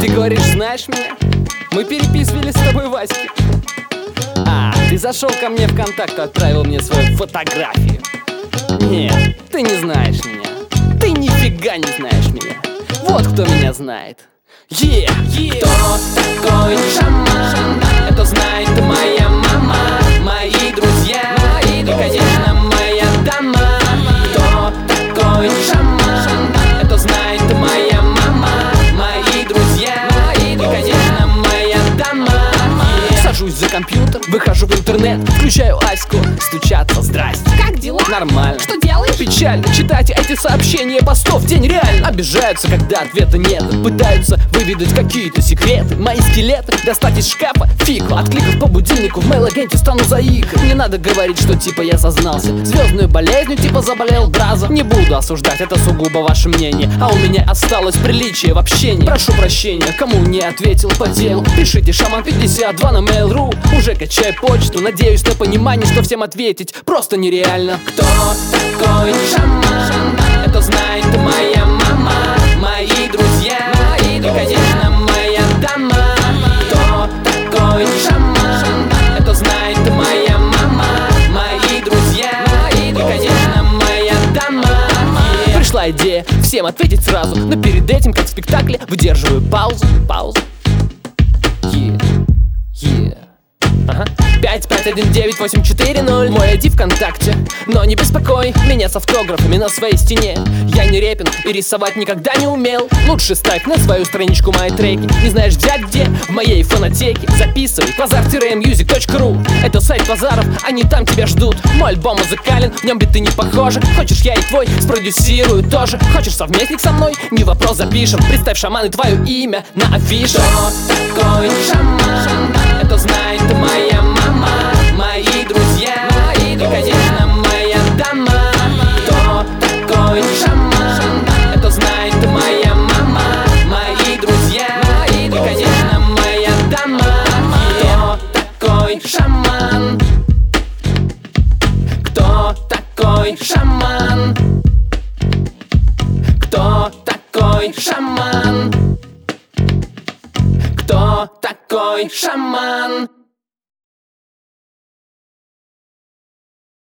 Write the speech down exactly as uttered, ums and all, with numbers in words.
Ты говоришь, знаешь меня? Мы переписывались с тобой, Васьки. А, ты зашел ко мне в контакт, отправил мне свою фотографию. Нет, ты не знаешь меня. Ты нифига не знаешь меня. Вот кто меня знает. Yeah, yeah. Кто такой шаман? Это знает моя мама, мои друзья и, конечно, моя дама. Кто такой шаман? Это знает моя мама, мои друзья и, конечно, моя дама. Сажусь за компьютер, выхожу в интернет, включаю Аську, стучаться, здрасте. Как дела? Нормально. Что делаешь? Печально читать эти сообщения постов в день реально. Обижаются, когда ответа нет. Пытаются выведать какие-то секреты. Мои скелеты достать из шкафа фиг. От кликов по будильнику в мейл-агенте стану заикой. Не надо говорить, что типа я сознался звездную болезнью, типа заболел браза. Не буду осуждать, это сугубо ваше мнение. А у меня осталось приличие в общении. Прошу прощения, кому не ответил по делу. Пишите шаман пятьдесят два на Mail.ru. Уже качай почту, надеюсь на понимание, что всем ответить просто нереально. Кто такой шаман? Это знает моя мама, мои друзья и, конечно, моя дама. Кто такой шаман? Это знает моя мама, мои друзья и, конечно, моя дама. Пришла идея всем ответить сразу, но перед этим, как в спектакле, выдерживаю паузу, паузу. Yeah, yeah. Ага. пять пять один девять восемь четыре ноль. Мой ай ди ВКонтакте. Но не беспокой меня с автографами на своей стене. Я не репин и рисовать никогда не умел. Лучше ставь на свою страничку мои треки. Не знаешь взять где? В моей фонотеке. Записывай квазар мьюзик точка ру. Это сайт Квазаров, они там тебя ждут. Мой альбом музыкален, в нем биты не похожи. Хочешь, я и твой спродюсирую тоже. Хочешь совместник со мной? Не вопрос, запишем. Представь, шаман, и твое имя на афише. Кто такой шаман? Это знает моя мама, мои друзья и, конечно, моя дама. Кто такой шаман? Это знает моя мама, мои друзья и, конечно, моя дама. Кто такой шаман? Кто такой шаман? Кто такой шаман? Кто такой шаман?